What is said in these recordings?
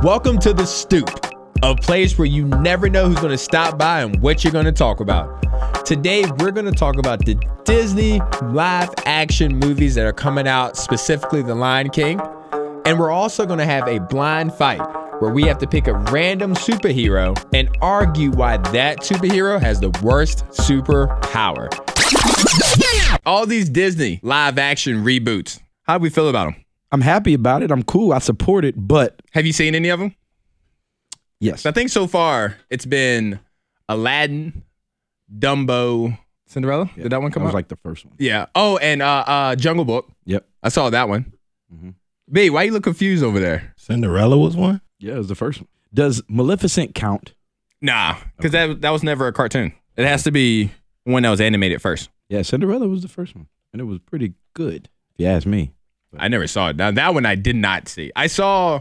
Welcome to The Stoop, a place where you never know who's going to stop by and what you're going to talk about. Today, we're going to talk about the Disney live action movies that are coming out, specifically The Lion King. And we're also going to have a blind fight where we have to pick a random superhero and argue why that superhero has the worst superpower. All these Disney live action reboots, how do we feel about them? I'm happy about it. I'm cool. I support it, but... Have you seen any of them? Yes. I think so far it's been Aladdin, Dumbo, Cinderella. Yeah. Did that one come out? That out? was like the first one. Yeah. Oh, and Jungle Book. Yep. I saw that one. Mm-hmm. B, why you look confused over there? Cinderella was one? Yeah, it was the first one. Does Maleficent count? Nah, because that was never a cartoon. It has to be one that was animated first. Yeah, Cinderella was the first one, and it was pretty good, if you ask me. I never saw it. Now that one I did not see. I saw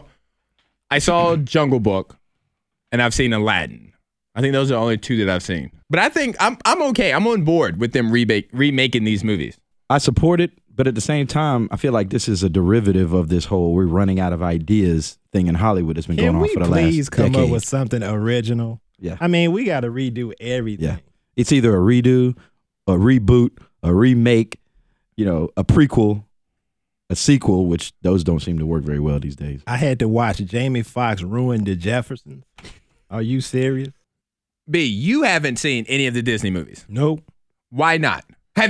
Jungle Book, and I've seen Aladdin. I think those are the only two that I've seen. But I think I'm okay. I'm on board with them remaking these movies. I support it, but at the same time, I feel like this is a derivative of this whole we're running out of ideas thing in Hollywood that's been going on for the last decade. Can we please come up with something original? Yeah. I mean, we got to redo everything. Yeah. It's either a redo, a reboot, a remake, a prequel, a sequel, which those don't seem to work very well these days. I had to watch Jamie Foxx ruin the Jeffersons. Are you serious? B, you haven't seen any of the Disney movies. Nope. Why not?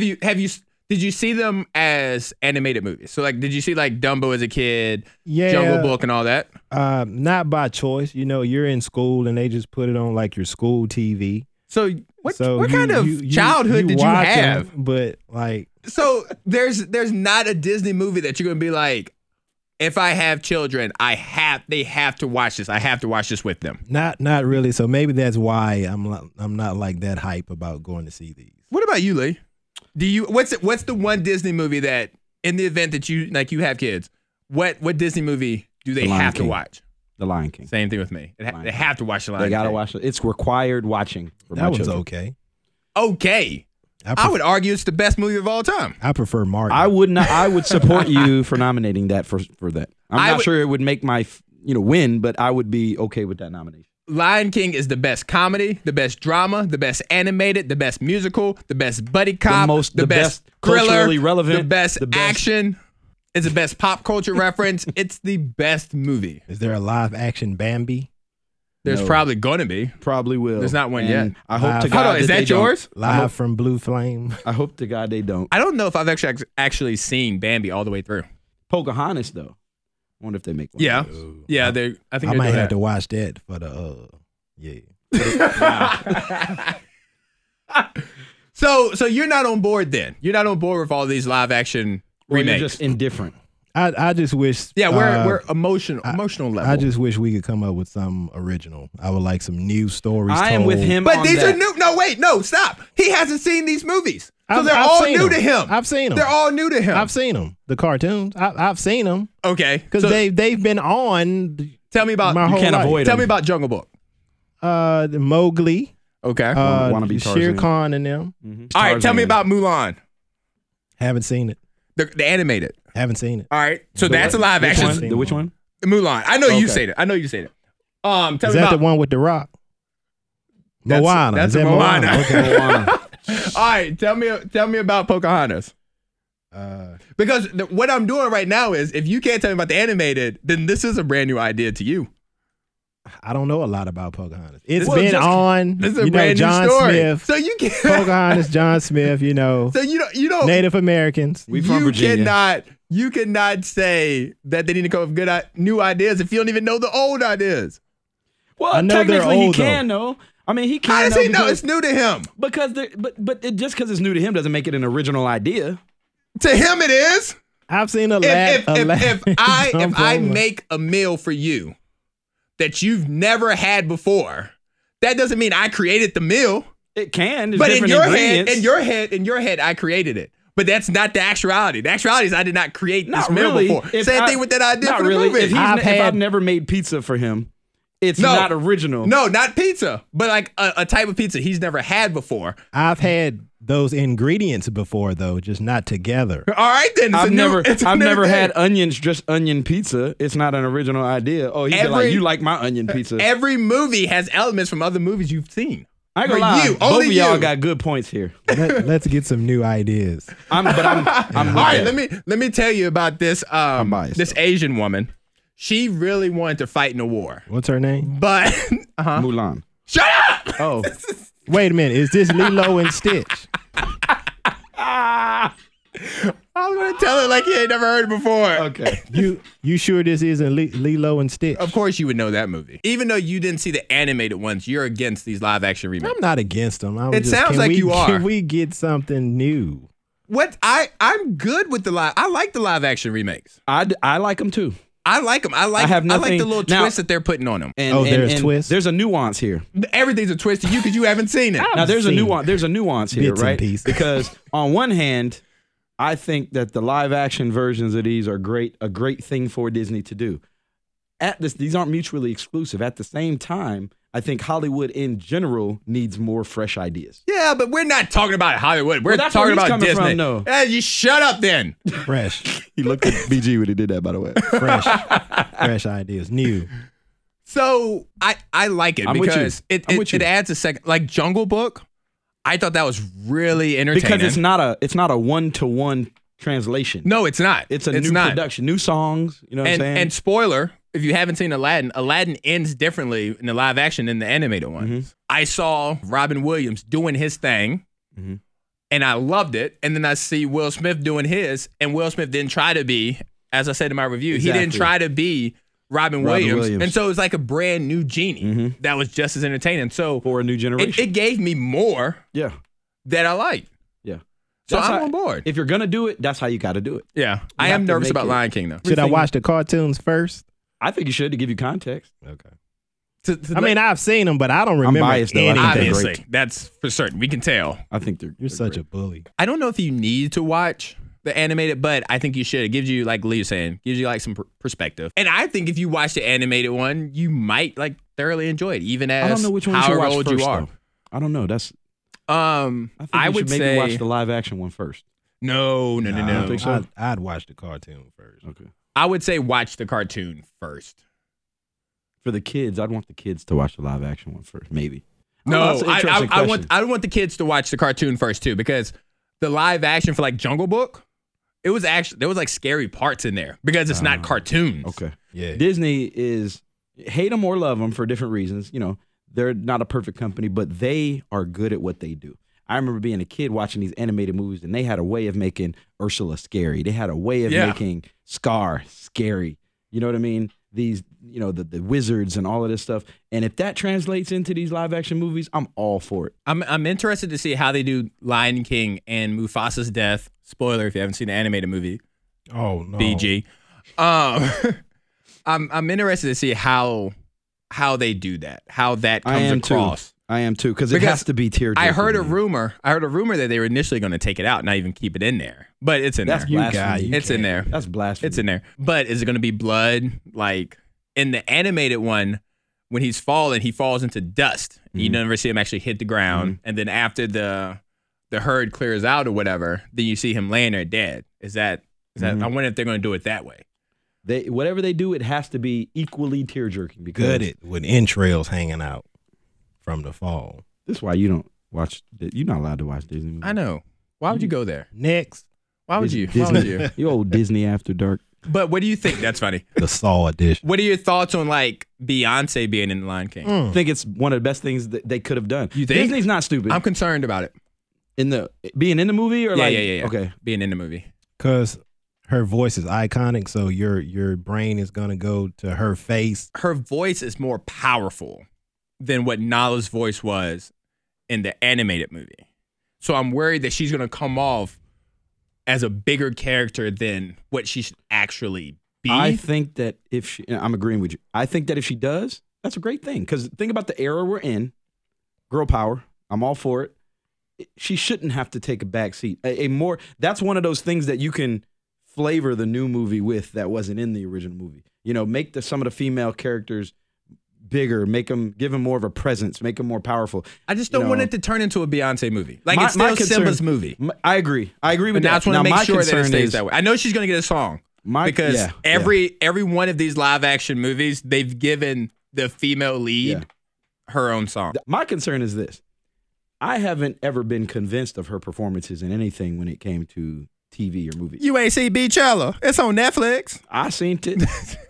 Did you see them as animated movies? So did you see Dumbo as a kid, yeah, Jungle Book and all that? Not by choice. You're in school and they just put it on your school TV. So what kind of childhood did you have? But so there's not a Disney movie that you're gonna be like, if I have children, they have to watch this. I have to watch this with them. Not really. So maybe that's why I'm not that hype about going to see these. What about you, Lee? What's the one Disney movie that in the event that you have kids, what Disney movie do they have to watch? The Lion King. Same thing with me. They have to watch The Lion King. They gotta watch it. It's required watching. That one's okay. Okay. I would argue it's the best movie of all time. I prefer Martin. I would not. I would support you for nominating that for that. I'm not sure it would make my win, but I would be okay with that nomination. Lion King is the best comedy, the best drama, the best animated, the best musical, the best buddy cop, the best thriller, culturally relevant, the best action. It's the best pop culture reference. It's the best movie. Is there a live action Bambi? There's probably going to be. Probably will. There's not one yet. I hope to God. Hold on, is that yours? Live from Blue Flame. I hope to God they don't. I don't know if I've actually seen Bambi all the way through. Pocahontas though. I wonder if they make one. Yeah. Yeah, I think I might have to watch that for the So you're not on board then. You're not on board with all these live action remakes. You're just indifferent. I just wish. Yeah, we're emotional level. I just wish we could come up with something original. I would like some new stories. I am with him. But these are new. No, wait, no, stop. He hasn't seen these movies, so they're all new to him. I've seen them. They're all new to him. I've seen them. The cartoons. I've seen them. Okay, because they've been on. Tell me about. My whole can't life. avoid Tell them. me about Jungle Book. The Mowgli. Okay. Wanna be Shere Tarzan. Khan and them. Mm-hmm. All right. Tell me about Mulan. Haven't seen it. The animated. Haven't seen it. All right. So that's a live action. Which one? Mulan. I know you've seen it. Tell Is me that about the one with the Rock? Moana. That's Is that Moana. Okay. Moana. All right. Tell me about Pocahontas. Because what I'm doing right now is, if you can't tell me about the animated, then this is a brand new idea to you. I don't know a lot about Pocahontas. It's Well, been just- on. This is a brand John new story. Smith. So you can't. Pocahontas, John Smith. So you don't. Native Americans. We from Virginia. You cannot say that they need to come up with new ideas if you don't even know the old ideas. Well, I know they're technically he old, can though. I mean, he can. How does he know because- it's new to him? Because just because it's new to him doesn't make it an original idea. To him, it is. I've seen a If I Dumbo. make a meal for you that you've never had before, that doesn't mean I created the meal. It can. There's But in different your ingredients. head, I created it. But that's not the actuality. The actuality is I did not create this Not meal really. before. Same thing with that idea Not for the really. movie. If I've never made pizza for him, It's No. not original. No, not pizza, but like a type of pizza he's never had before. I've had those ingredients before, though, just not together. All right, then. I've never thing. had onions, just onion pizza. It's not an original idea. Oh, he'd be like, you like my onion pizza. Every movie has elements from other movies you've seen. I ain't gonna For lie, you, both only of y'all you. got good points here. Let's get some new ideas. I'm with All right, that. let me tell you about this biased, this Asian woman. She really wanted to fight in a war, What's her name? but Mulan. shut up. Oh, Wait a minute. Is this Lilo and Stitch? I was gonna tell her like you ain't never heard it before. okay. You sure this isn't Lilo and Stitch? Of course you would know that movie, even though you didn't see the animated ones. You're against these live action remakes. I'm not against them. It sounds like you are. Can we get something new? What I'm good with the live. I like the live action remakes. I like them too. I like them. I like have the nothing- little now- twist that they're putting on them. And, there's twists? There's a nuance here. Everything's a twist to you because you haven't seen it. Now there's a seen nuance. There's a nuance here, bits and right? pieces. Because on one hand, I think that the live action versions of these are a great thing for Disney to do. These aren't mutually exclusive. At the same time, I think Hollywood in general needs more fresh ideas. Yeah, but we're not talking about Hollywood. We're Well, that's where talking he's about coming Disney. from, though. You shut up then. Fresh, He looked at BG when he did that, by the way. fresh ideas, new. So I like it I'm with you. because I'm with you. it adds a second. Like Jungle Book, I thought that was really entertaining. Because it's not a one-to-one translation. No, it's not. It's a new not. production, new songs. You know what I'm saying? And spoiler, if you haven't seen Aladdin ends differently in the live action than the animated one. Mm-hmm. I saw Robin Williams doing his thing, Mm-hmm. and I loved it. And then I see Will Smith doing his, and Will Smith didn't try to be, as I said in my review, he didn't Exactly. try to be Robin Williams. And so it was like a brand new genie that was just as entertaining. So for a new generation. it gave me more yeah. that I liked. Yeah. So That's I'm how- on board. If you're gonna do it, that's how you got to do it. Yeah. I have am to nervous make about it- Lion King, though. Should I Everything- watch the cartoons first? I think you should to give you context. Okay. I mean, I've seen them, but I don't remember biased, though. I think anything. they're obviously, great. that's for certain. We can tell. I think they're. You're such a bully. I don't know if you need to watch the animated, but I think you should. It gives you, like Lee was saying, gives you like some perspective. And I think if you watch the animated one, you might like thoroughly enjoy it, even as I don't know which one you should however watch old first, you are. though. I don't know. That's. I I think you would should maybe say watch the live action one first. no. I don't think so. I'd watch the cartoon first. Okay. I would say watch the cartoon first. For the kids, I'd want the kids to watch the live action one first, maybe. No, that's an interesting I question. want the kids to watch the cartoon first too, because the live action for like Jungle Book, it was actually there was like scary parts in there because it's not cartoons. Okay. Yeah. Disney is hate them or love them for different reasons. You know, they're not a perfect company, but they are good at what they do. I remember being a kid watching these animated movies, and they had a way of making Ursula scary. They had a way of making Scar scary. You know what I mean? These, you know, the wizards and all of this stuff. And if that translates into these live action movies, I'm all for it. I'm interested to see how they do Lion King and Mufasa's death. Spoiler if you haven't seen the animated movie. Oh no. BG. I'm interested to see how they do that. How that comes across. I am too, because it Because has to be tearjerking. I heard a man. rumor that they were initially going to take it out, not even keep it in there. But it's in That's there. blasphemy. It's in there. That's blasphemy. It's in there. But is it going to be blood? Like in the animated one, when he's falling, he falls into dust. You never see him actually hit the ground. And then after the herd clears out or whatever, then you see him laying there dead. Is that? I wonder if they're going to do it that way. Whatever they do, it has to be equally tear-jerking. Because Good it with entrails hanging out from the fall. this is why you don't watch. You're not allowed to watch Disney movies. I know. Why would you go there? Next, Why would you? Why Disney, would you? you old Disney After Dark. But what do you think? That's funny. the Saw edition. What are your thoughts on like Beyonce being in The Lion King? I think it's one of the best things that they could have done. You think? Disney's not stupid. I'm concerned about it. Being in the movie or Yeah. Okay. Being in the movie. Because her voice is iconic, so your brain is gonna go to her face. Her voice is more powerful than what Nala's voice was in the animated movie. So I'm worried that she's going to come off as a bigger character than what she should actually be. I think that I'm agreeing with you. I think that if she does, that's a great thing. Because think about the era we're in. Girl power. I'm all for it. She shouldn't have to take a back seat. That's one of those things that you can flavor the new movie with that wasn't in the original movie. You know, make some of the female characters bigger, give him more of a presence, make him more powerful. I just don't want it to turn into a Beyonce movie. Like My- it's still my concern- Simba's movie. I agree with But now I that. just want to make my sure that it concern stays is- that way. I know she's going to get a song because every one of these live action movies, they've given the female lead her own song. My concern is this. I haven't ever been convinced of her performances in anything when it came to TV or movies. You ain't see Beachella. It's on Netflix. I seen it.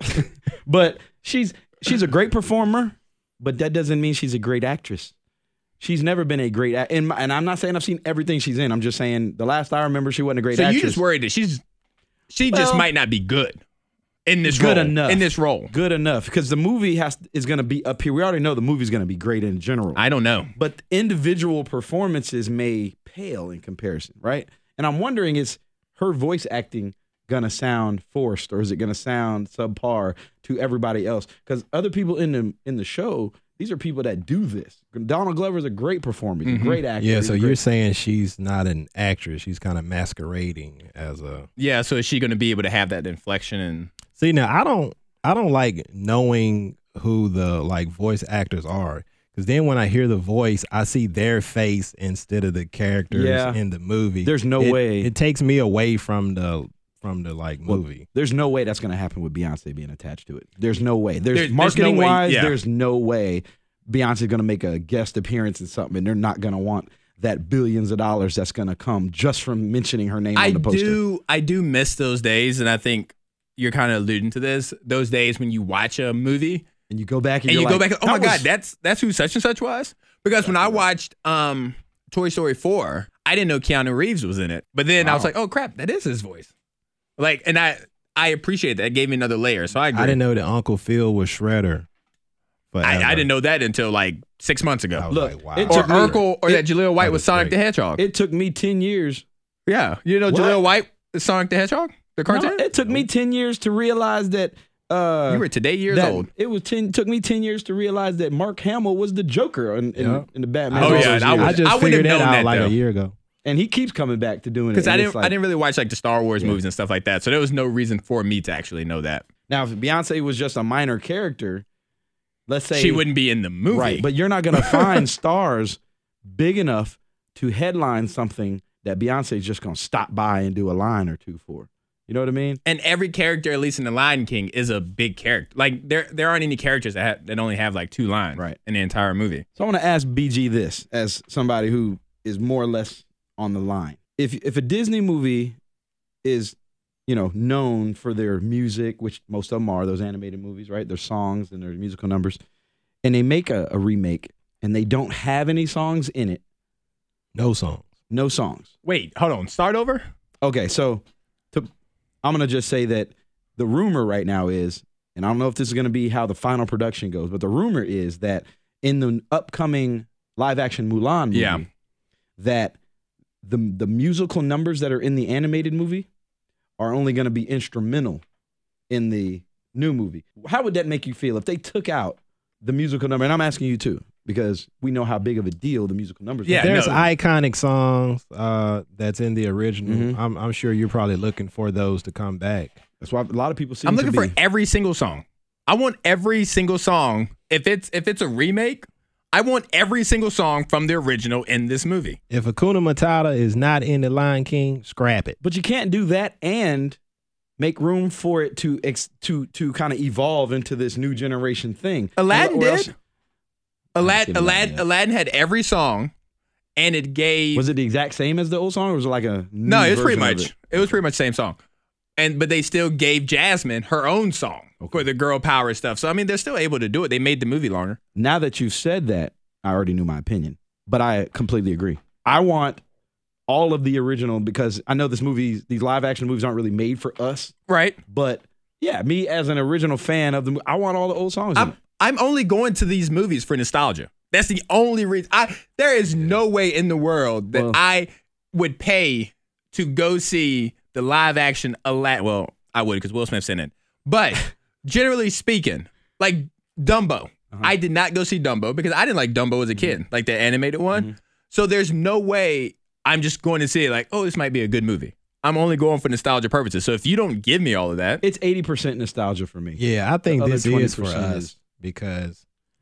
But she's a great performer, but that doesn't mean she's a great actress. She's never been a great and I'm not saying I've seen everything she's in. I'm just saying the last I remember she wasn't a great So actress. you just worried that she just might not be good in this Good role. enough. In this role. Good enough, because the movie is going to be up here. We already know the movie's going to be great in general. I don't know. But individual performances may pale in comparison, right? And I'm wondering, is her voice acting going to sound forced, or is it going to sound subpar to everybody else? Because other people in the show, these are people that do this. Donald Glover's a great performer, he's a great actor. Yeah, he's so a you're great- saying she's not an actress. She's kind of masquerading as a. Yeah, so is she going to be able to have that inflection and See, now I don't like knowing who the like voice actors are, because then when I hear the voice, I see their face instead of the characters in the movie. There's no way. It takes me away from the like movie. There's no way that's going to happen with Beyonce being attached to it. There's no way. There's no Marketing way, wise, yeah. there's no way Beyonce's going to make a guest appearance in something, and they're not going to want that billions of dollars that's going to come just from mentioning her name on the poster. I do miss those days, and I think you're kind of alluding to this. Those days when you watch a movie And you go back and, and you're you like, go back, oh my that God, was- that's who such and such was? Because when I watched Toy Story 4, I didn't know Keanu Reeves was in it. But then I was like, oh crap, that is his voice. Like, and I appreciate that. It gave me another layer. So I agree. I didn't know that Uncle Phil was Shredder. I didn't know that until like 6 months ago. I was Look, like, wow. it Or took me- Urkel, or that Jaleel White that was was Sonic great. the Hedgehog. It took me 10 years. Yeah. You know What? Jaleel White is Sonic the Hedgehog? The cartoon? No, it took me 10 years to realize that. You were today years that old. It was took me 10 years to realize that Mark Hamill was the Joker in the Batman. Oh, all yeah, those and I years. I just I wouldn't figured have that known out that, like though. a year ago. And he keeps coming back to doing it. Because and I it's like- didn't really watch like the Star Wars movies and stuff like that. So there was no reason for me to actually know that. Now, if Beyonce was just a minor character, let's say She wouldn't be in the movie. right, but you're not going to find stars big enough to headline something that Beyonce's just going to stop by and do a line or two for. You know what I mean? And every character, at least in The Lion King, is a big character. Like there aren't any characters that only have like 2 lines in the entire movie. So I want to ask BG this as somebody who is more or less on the line. If a Disney movie is, known for their music, which most of them are, those animated movies, right? Their songs and their musical numbers, and they make a remake and they don't have any songs in it. No songs. No songs. Wait, hold on. Start over? Okay, so I'm going to just say that the rumor right now is, and I don't know if this is going to be how the final production goes, but the rumor is that in the upcoming live action Mulan movie, that the musical numbers that are in the animated movie are only going to be instrumental in the new movie. How would that make you feel if they took out the musical number? And I'm asking you too, because we know how big of a deal the musical numbers Yeah, are. There's no. iconic songs that's in the original. Mhm. I'm sure you're probably looking for those to come back. That's why a lot of people seem I'm to looking be. for every single song. I want every single song. If it's a remake, I want every single song from the original in this movie. If Hakuna Matata is not in the Lion King, scrap it. But you can't do that and make room for it to kind of evolve into this new generation thing. Aladdin Or else- did. seen Aladdin yet. Aladdin had every song, and it gave. Was it the exact same as the old song, or was it like a new No, it was pretty version of much. it? It was pretty much the same song, but they still gave Jasmine her own song for the girl power stuff. So I mean, they're still able to do it. They made the movie longer. Now that you've said that, I already knew my opinion, but I completely agree. I want all of the original, because I know these live action movies aren't really made for us, Right. but yeah, me as an original fan of I want all the old songs. in it. I'm only going to these movies for nostalgia. That's the only reason. There is no way in the world that I would pay to go see the live action Aladdin. Well, I would, because Will Smith's in it. But generally speaking, like Dumbo, I did not go see Dumbo because I didn't like Dumbo as a kid, like the animated one. So there's no way I'm just going to see it like, oh, this might be a good movie. I'm only going for nostalgia purposes. So if you don't give me all of that, It's 80% nostalgia for me. Yeah, I think The other this is for 20% us is- because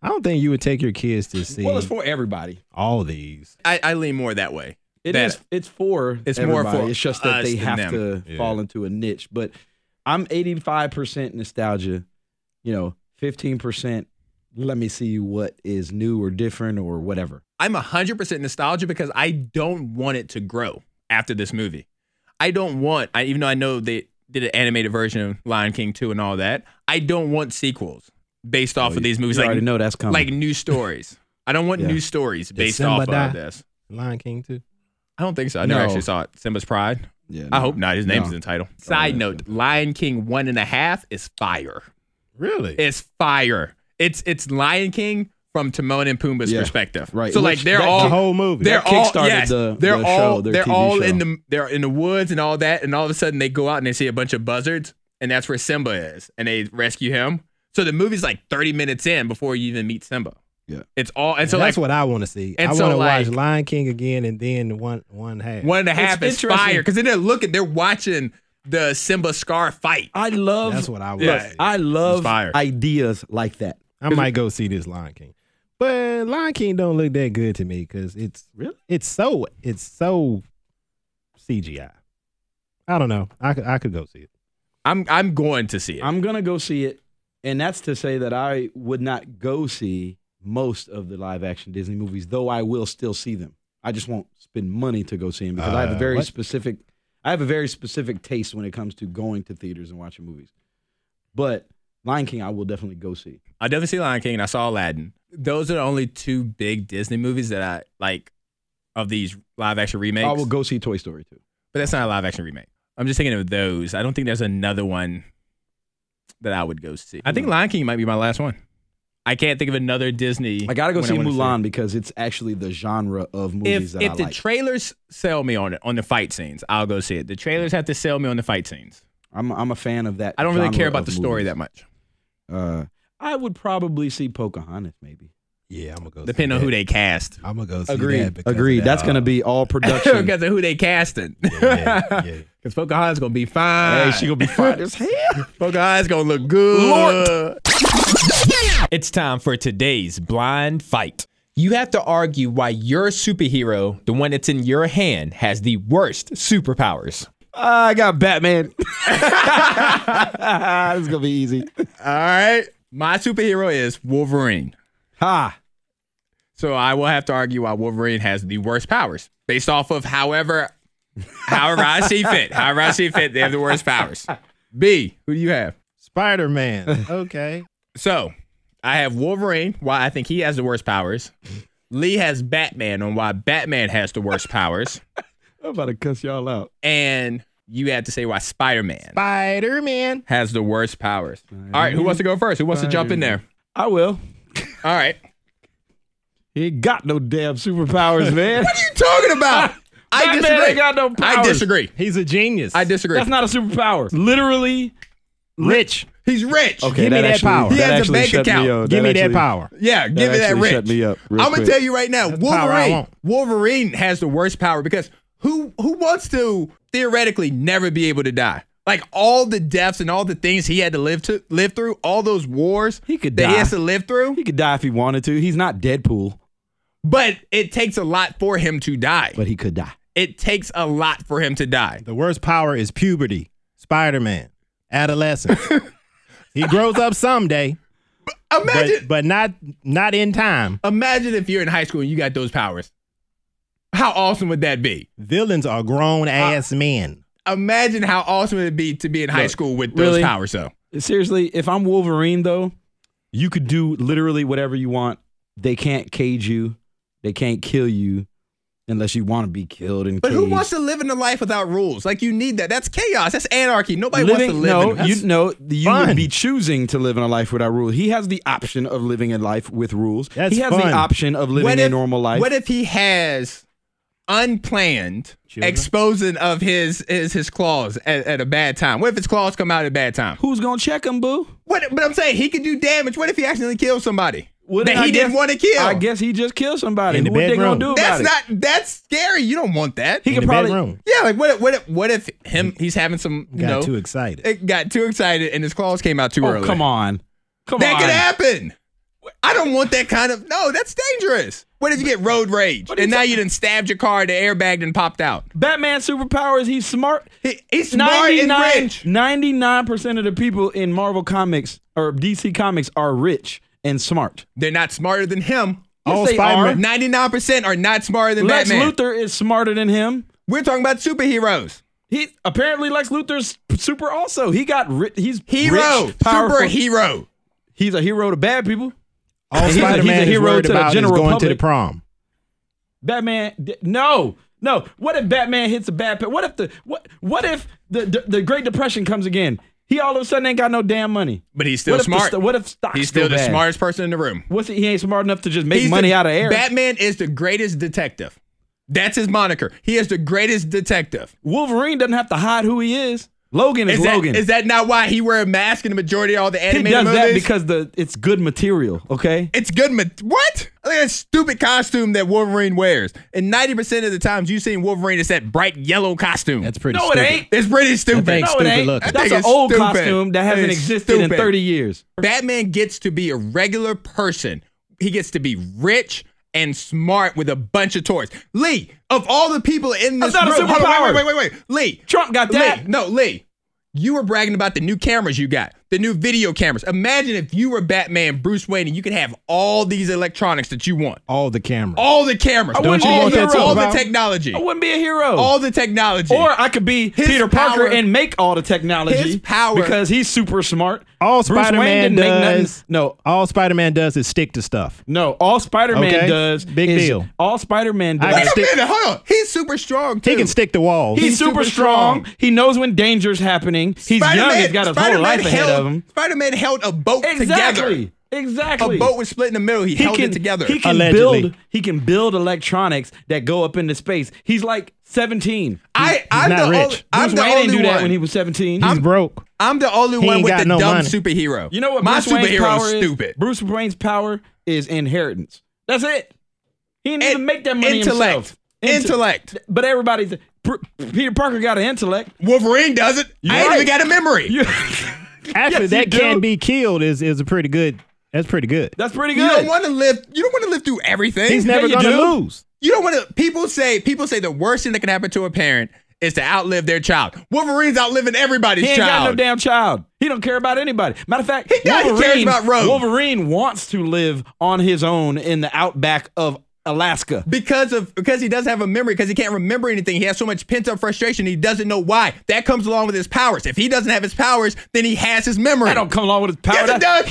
I don't think you would take your kids to see. Well, it's for everybody. All these. I lean more that way. It's for it's everybody. more for it's just that they have them. to fall into a niche. But I'm 85% nostalgia, 15%. Let me see what is new or different or whatever. I'm 100% nostalgia because I don't want it to grow after this movie. I don't want, even though I know they did an animated version of Lion King 2 and all that, I don't want sequels based off of these movies. You already know that's coming. Like new stories. I don't want new stories based off of this. Lion King 2? I don't think so. I never actually saw it. Simba's Pride? Yeah, I hope not. His name's in the title. Side note, Lion King 1.5 is fire. Really? It's fire. It's Lion King from Timon and Pumbaa's perspective. Right. So like they're all the whole movie. They're all kickstarted they're all TV show. in the woods and all that, and all of a sudden they go out and they see a bunch of buzzards, and that's where Simba is, and they rescue him. So the movie's like 30 minutes in before you even meet Simba. Yeah. It's all, and so that's like, what I want to see. and I so want to like- watch Lion King again and then one half. 1.5 is interesting. fire because then they're watching the Simba Scar fight. I love. That's what I want Yeah. to see. I love fire. ideas like that. I might go see this Lion King. But Lion King don't look that good to me because it's so CGI. I don't know. I could go see it. I'm going to see it. I'm gonna go see it, and that's to say that I would not go see most of the live action Disney movies, though I will still see them. I just won't spend money to go see them because I have a very specific taste when it comes to going to theaters and watching movies. But Lion King, I will definitely go see. I definitely see Lion King and I saw Aladdin. Those are the only two big Disney movies that I like of these live action remakes. I will go see Toy Story too. But that's not a live action remake. I'm just thinking of those. I don't think there's another one that I would go see. I think Lion King might be my last one. I can't think of another Disney. I gotta go one see wanna Mulan because it's actually the genre of movies that I If the like. trailers sell me on it, on the fight scenes, I'll go see it. The trailers have to sell me on the fight scenes. I'm a fan of that. I don't really genre care about of the story movies. that much. I would probably see Pocahontas maybe. Yeah, I'm gonna go. Depending on who they cast. I'm gonna go see Agreed. that. because Agreed. of that. That's gonna be all production. Because of who they casting. Yeah. Because Pocahontas gonna be fine. Hey, she gonna be fine as hell. Pocahontas gonna look good. It's time for today's blind fight. You have to argue why your superhero, the one that's in your hand, has the worst superpowers. I got Batman. This is gonna be easy. All right. My superhero is Wolverine. Ha. So I will have to argue why Wolverine has the worst powers based off of however I see fit. However I see fit, they have the worst powers. B, who do you have? Spider-Man. Okay. So I have Wolverine, why I think he has the worst powers. Lee has Batman on why Batman has the worst powers. I'm about to cuss y'all out. And you had to say why Spider-Man Spider-Man. has the worst powers. All right, who wants to go first? Who wants to jump in there? I will. All right. He ain't got no damn superpowers, man. What are you talking about? I Batman disagree. ain't got no powers. I disagree. He's a genius. I disagree. That's not a superpower. Literally Rich. He's rich. Okay, Give me that power. He has a actually bank shut me account. up. Give me that actually- power. Yeah, give me that actually rich. shut me up real I'm gonna quick. tell you right now, That's the power I want. Wolverine has the worst power because who wants to theoretically never be able to die? Like all the deaths and all the things he had to live through, all those wars He could that he die. has to live through. He could die if he wanted to. He's not Deadpool, But it takes a lot for him to die. but he could die. It takes a lot for him to die. The worst power is puberty. Spider-Man. Adolescence. He grows up someday, Imagine, but not in time. imagine if you're in high school and you got those powers. How awesome would that be? Villains are grown ass men. Imagine how awesome it would be to be in high school with those really? powers, though. Seriously, if I'm Wolverine, though, you could do literally whatever you want. They can't cage you. They can't kill you unless you want to be killed and But caged. who wants to live in a life without rules? Like, you need that. That's chaos. That's anarchy. Nobody wants to live No, in you fun. would be choosing to live in a life without rules. He has the option of living a life with rules. That's he has fun. the option of living a normal life. What if he has unplanned Children? exposing of his claws at a bad time? What if his claws come out at a bad time? Who's gonna check him, boo? But I'm saying he could do damage. What if he accidentally kills somebody Well, that then he I didn't guess- want to kill? I guess he just killed somebody. In the What they bedroom. gonna do about That's scary. You don't want that. He In could the probably. bedroom. Yeah, like what if he's having some Got too excited. it got too excited and his claws came out too Oh, early. come on, That could happen. I don't want that kind of. No, that's dangerous. What if you get road rage and now you done stabbed your car, the airbag done popped out? Batman's superpower is he's smart. He's smart and rich. 99% of the people in Marvel Comics or DC Comics are rich and smart. They're not smarter than him. Yes, they are. 99% are not smarter than Lex Batman. Luthor is smarter than him. We're talking about superheroes. He apparently Lex Luthor's super also. He got he's hero, rich, powerful. superhero. He's a hero to bad people. All Spider-Man is worried about is going to the prom. Batman, no. What if Batman hits a bad? What if the Great Depression comes again? He all of a sudden ain't got no damn money. But he's still smart. What if stocks He's still the bad? smartest person in the room. He ain't smart enough to just make money out of air. Batman is the greatest detective. That's his moniker. He is the greatest detective. Wolverine doesn't have to hide who he is. Logan is Logan. Is that not why he wear a mask in the majority of all the animated movies? He does that because it's good material, okay? It's good what? Look at that stupid costume that Wolverine wears. And 90% of the times you've seen Wolverine, it's that bright yellow costume. That's pretty stupid. No, it ain't. It's pretty stupid. That no, it ain't. looking. That's an old costume that hasn't existed in 30 years. Batman gets to be a regular person. He gets to be rich and smart with a bunch of toys. Lee, of all the people in this room. That's not a superpower. Wait. Lee. Trump got that. Lee. You were bragging about the new cameras you got, the new video cameras. Imagine if you were Batman, Bruce Wayne, and you could have all these electronics that you want. All the cameras. All the cameras. Don't you want that all the technology. I wouldn't be a hero. All the technology. Or I could be Peter Parker and make all the technology. His power. Because he's super smart. All Spider-Man does. No. All Spider-Man does is stick to stuff. No. All Spider-Man does. Big deal. All Spider-Man does. Wait a minute. Hold on. He's super strong, too. He can stick to walls. He's super strong. He knows when danger's happening. He's young. He's got his whole life ahead of him. Spider-Man held a boat together. Exactly. A boat was split in the middle. He held it together. He can Allegedly. build electronics that go up into space. He's like 17. I'm not rich. Bruce Wayne didn't do that when he was 17. He's broke. I'm the only one with the dumb money. superhero. You know what? My Bruce Wayne's superhero power is stupid. Bruce Wayne's power is inheritance. That's it. He didn't even make that money himself. Intellect. But everybody's Peter Parker got an intellect. Wolverine doesn't. I ain't even got a memory. Actually, that can be killed is a pretty good. That's pretty good. That's pretty good. You don't want to live through everything. He's never going to lose. You don't want to. People say the worst thing that can happen to a parent is to outlive their child. Wolverine's outliving everybody's child. He ain't got no damn child. He don't care about anybody. Matter of fact, he cares about Rogue. Wolverine wants to live on his own in the outback of Alaska. Because he doesn't have a memory, because he can't remember anything. He has so much pent up frustration, he doesn't know why. That comes along with his powers. If he doesn't have his powers, then he has his memory. That don't come along with his powers. Yes, it does.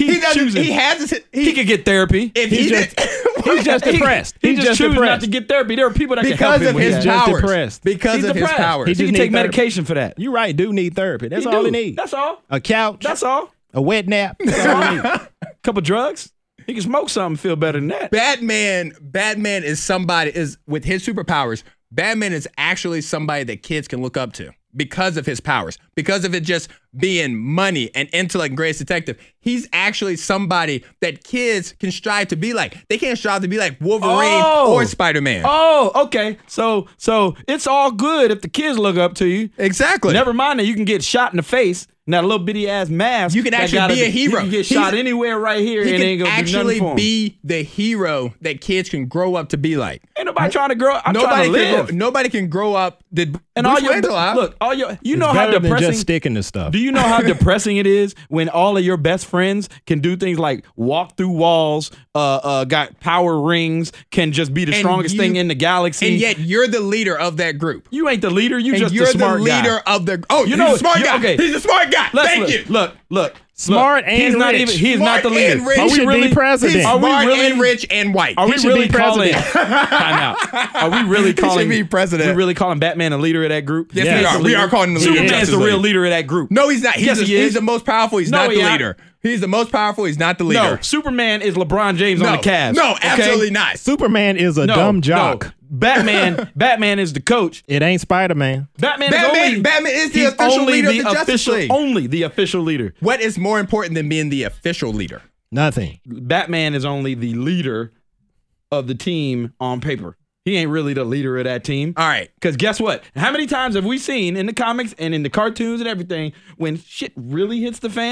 He could get therapy. If he's just depressed. He just chooses not to get therapy. There are people that can help him with that. Because of his powers. Depressed. Because of his powers. He can take medication for that. You're right. Do need therapy. That's all he needs. That's all. A couch. That's all. A wet nap. That's all he needs. Couple drugs. He can smoke something and feel better than that. Batman is somebody with his superpowers. Batman is actually somebody that kids can look up to because of his powers, because of it just being money and intellect and greatest detective. He's actually somebody that kids can strive to be like. They can't strive to be like Wolverine or Spider-Man. Oh, okay. So it's all good if the kids look up to you. Exactly. Never mind that you can get shot in the face. And that little bitty ass mask. You can actually be a hero. You can get shot anywhere right here and ain't gonna do nothing for him. Be the hero that kids can grow up to be like. Ain't nobody trying to grow up. I'm trying to live. Nobody can grow up. And all your you know how depressing. Than just sticking to stuff. Do you know how depressing it is when all of your best friends can do things like walk through walls, got power rings, can just be the strongest thing in the galaxy, and yet you're the leader of that group. You ain't the leader. You're the guy. smart You're the leader of the. Oh, you know, he's a smart guy. Okay. He's a smart guy. Thank you. Look. Smart and rich. He's not the leader. He should be president. He's smart and rich and white. Are we really calling? Are we really calling? He should be president. Are we really calling Batman a leader of that group? Yes, we are. We are calling him the leader. Superman's the real leader of that group. No, he's not. He's the most powerful. He's not the leader. He's the most powerful. He's not the leader. No, Superman is LeBron James on the Cavs. No, absolutely not. Superman is a dumb jock. No. Batman is the coach. It ain't Spider-Man. Batman is the official leader of the Justice League. Only the official leader. What is more important than being the official leader? Nothing. Batman is only the leader of the team on paper. He ain't really the leader of that team. All right. Because guess what? How many times have we seen in the comics and in the cartoons and everything, when shit really hits the fan,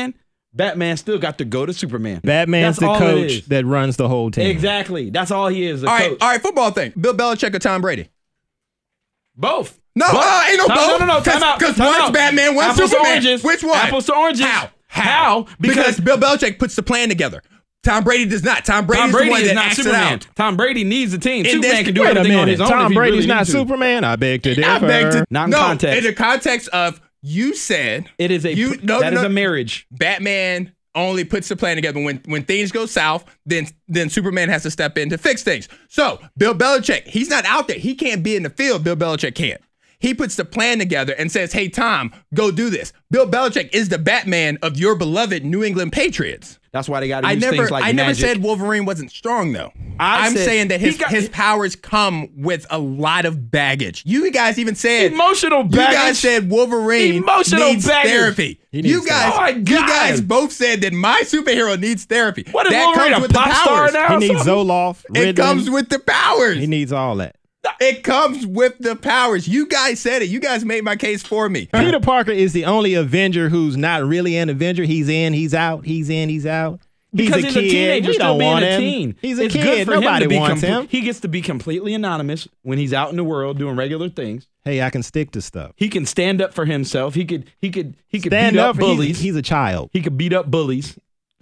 Batman still got to go to Superman. Batman's That's the all it coach is. that runs the whole team. Exactly. That's all he is. All right, football thing. Bill Belichick or Tom Brady? Both. No, ain't no both. No. Time out. Because Time one's out. Batman, one's Apples to Superman. oranges. Which one? Apples to oranges. How? Because Bill Belichick puts the plan together. Tom Brady does not. Tom Brady is the one that not acts Superman. it out. Tom Brady needs a team. Superman can do Wait a everything on minute. his own. Tom if he Brady's really not needs to. Superman. I beg to I beg differ. to Not in no, context. in the context of you said It is a that is a marriage. Batman only puts the plan together when things go south. Then Superman has to step in to fix things. So Bill Belichick, he's not out there. He can't be in the field. Bill Belichick can't. He puts the plan together and says, "Hey Tom, go do this." Bill Belichick is the Batman of your beloved New England Patriots. That's why they got to use things like I never magic. said Wolverine wasn't strong though. I'm said saying that his powers come with a lot of baggage. You guys even said emotional baggage. You guys said Wolverine Emotional needs baggage. therapy. You guys, Oh my God. you guys both said that my superhero needs therapy. What is that Wolverine, comes a with the pop star powers. now? He needs Zoloft. It Ritalin. comes with the powers. He needs all that. It comes with the powers. You guys said it. You guys made my case for me. Peter Parker is the only Avenger who's not really an Avenger. He's in, he's out. He's in, he's out. Because he's a teenager, We still don't being want a him. teen. He's a It's kid. good for Nobody him to be wants him. He gets to be completely anonymous when he's out in the world doing regular things. Hey, I can stick to stuff. He can stand up for himself. He could Stand beat up up. bullies. He's a child. He could beat up bullies.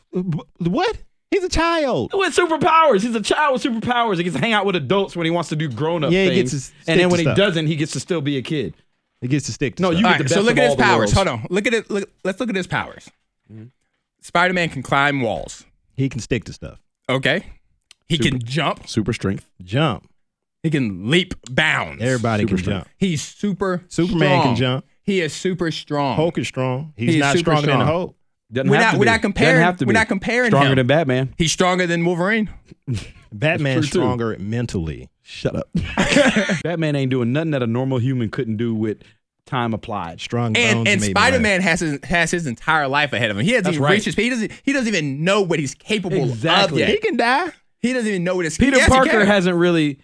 What? He's a child. With superpowers. He's a child with superpowers. He gets to hang out with adults when he wants to do grown-up Yeah, he things. gets to And stick then when to he stuff. doesn't, he gets to still be a kid. He gets to stick to No, stuff. you All get the right, best so look of at his all the powers. worlds. Hold on. Look at it. Let's look at his powers. Spider-Man can climb walls. He can stick to stuff. Okay. He can jump. Super strength. Jump. He can leap bounds. Everybody Super can jump. He's super Superman strong. can jump. He is super strong. Hulk is strong. He's He's not super stronger than the strong. Hulk. Doesn't We're have not- to we're be. not comparing- Doesn't have to we're be. not comparing Stronger him. than Batman. He's stronger than Wolverine. Batman's true, too. stronger mentally. Shut up. Batman ain't doing nothing that a normal human couldn't do with time applied. Strong bones. And made Spider-Man has his entire life ahead of him. He hasn't That's even right. reached his peak. He doesn't even know what he's capable Exactly. of yet. He can die. He doesn't even know what his Peter yes, he Parker can. hasn't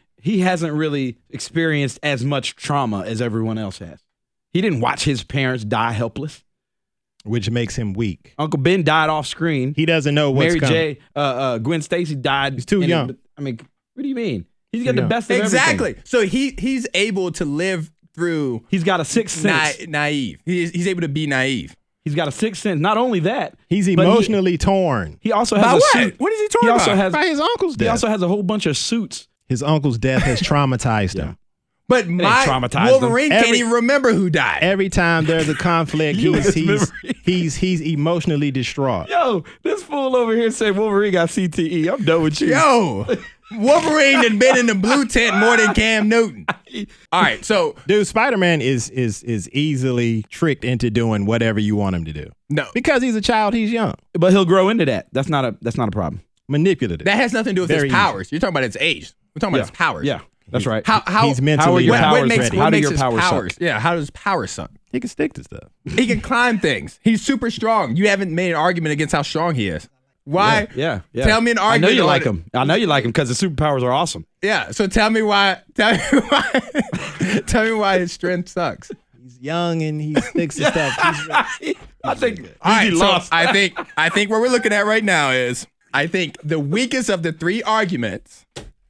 really experienced as much trauma as everyone else has. He didn't watch his parents die helpless. Which makes him weak. Uncle Ben died off screen. He doesn't know what's Mary coming. J. Gwen Stacy died. He's too young. I mean, what do you mean? He's got Too the young. best of Exactly. everything. So he's able to live through He's got a sixth sense. naive. He's able to be naive. He's got a sixth sense. Not only that, He's but emotionally torn he also has By a what? suit. What is he talking He also about? has. by his uncle's He death. also has a whole bunch of suits. His uncle's death has traumatized him. But my traumatized him. Wolverine can't Every- even remember who died. Every time there's a conflict, You and his memory. he's emotionally distraught. Yo, this fool over here said Wolverine got CTE. I'm done with you. Yo, Wolverine had been in the blue tent more than Cam Newton. All right, so Dude, Spider-Man is easily tricked into doing whatever you want him to do. no, Because he's a child, he's young. But he'll grow into that. That's not a problem. Manipulative. that has nothing to do with Very his powers. You're talking about his age. We're talking about his powers. Yeah, that's right. How He's mentally your ready. powers what makes, ready? what How do makes your his powers powers? suck? Yeah, how does power suck? He can stick to stuff. He can climb things. He's super strong. You haven't made an argument against how strong he is. Why? Yeah. Tell me an I know argument. you on like it. him. I know you like him because the superpowers are awesome. Yeah. So tell me why. Tell me why. Tell me why his strength sucks. He's young and he sticks to stuff. He's, I think All right, he so lost. I think what we're looking at right now is I think the weakest of the three arguments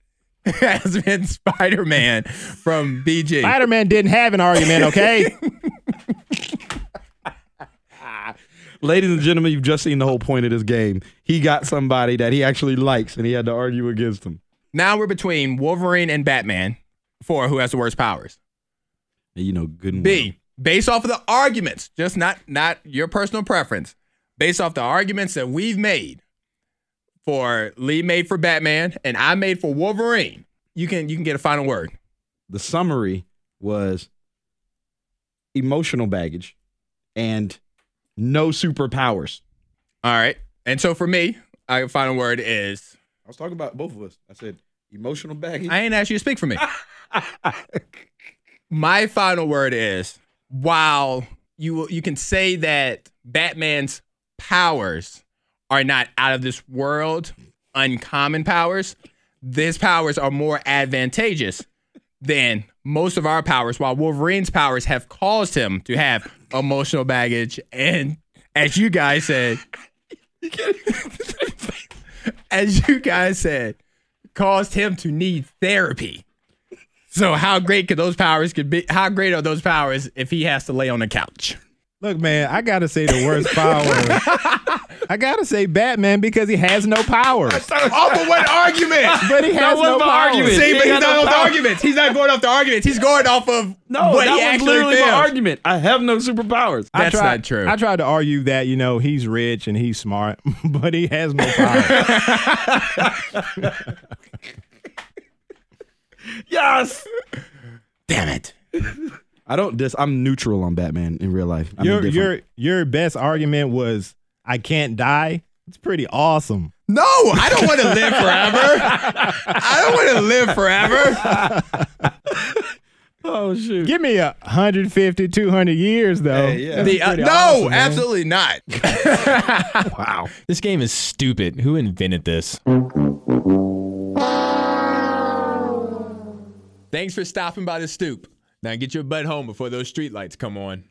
has been Spider-Man from BG. Spider-Man didn't have an argument, okay? Ladies and gentlemen, you've just seen the whole point of this game. He got somebody that he actually likes, and he had to argue against him. Now we're between Wolverine and Batman for who has the worst powers. You know, good and B, based off of the arguments, just not your personal preference, based off the arguments that we've made for Lee made for Batman and I made for Wolverine, you can get a final word. The summary was emotional baggage and no superpowers. All right. And so for me, our final word is I was talking about both of us. I said emotional baggage. I ain't asked you to speak for me. My final word is while you can say that Batman's powers are not out of this world, uncommon powers, his powers are more advantageous than most of our powers, while Wolverine's powers have caused him to have emotional baggage and, as you guys said, as you guys said, caused him to need therapy. So how great could those powers could be? How great are those powers if he has to lay on the couch? Look, man, I gotta say the worst power. I gotta say Batman because he has no powers. Off of what argument? But he has no powers. See, but he's not off the arguments. He's not going off the arguments. He's going off of what he that was actually literally feels. my argument. I have no superpowers. That's not true. I tried to argue that, he's rich and he's smart, but he has no powers. Yes. Damn it. I'm neutral on Batman in real life. Your best argument was I can't die. It's pretty awesome. No, I don't want to live forever. I don't want to live forever. Oh, shoot. Give me 150, 200 years, though. Hey, yeah. No, awesome, absolutely not. Wow. This game is stupid. Who invented this? Thanks for stopping by the stoop. Now get your butt home before those streetlights come on.